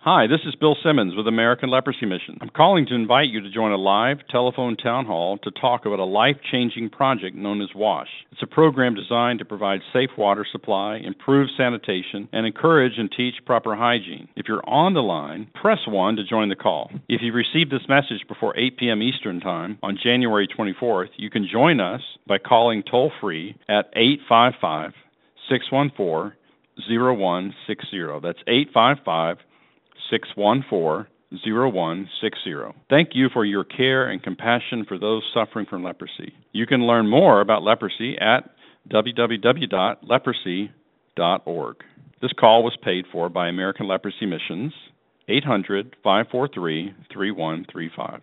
Hi, this is Bill Simmons with American Leprosy Mission. I'm calling to invite you to join a live telephone town hall to talk about a life-changing project known as WASH. It's a program designed to provide safe water supply, improve sanitation, and encourage and teach proper hygiene. If you're on the line, press 1 to join the call. If you received this message before 8 p.m. Eastern Time on January 24th, you can join us by calling toll-free at 855-614-0160. That's 855-614-0160. Thank you for your care and compassion for those suffering from leprosy. You can learn more about leprosy at www.leprosy.org. This call was paid for by American Leprosy Missions, 800-543-3135.